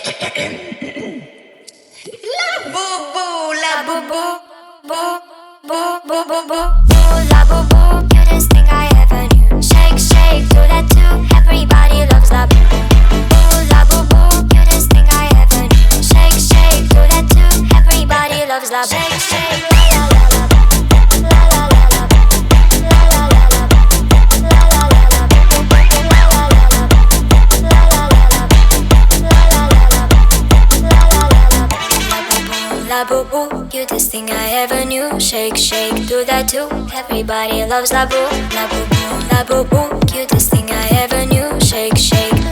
Boo boo, la boo boo, boo boo boo boo boo, la boo boo, cutest thing I ever knew. Shake, shake, do that too. Everybody loves la boo boo, la boo boo, cutest thing I ever knew. Shake, shake, do that too. Everybody loves la boo. Shake, shake, la la la la, la la la la, la la la la, la la la la, la la la la, la la la la, la la la la, la la la la. La boo boo, cutest thing I ever knew. Shake, shake, do that too. Everybody loves la boo. La boo boo, cutest thing I ever knew. Shake, shake,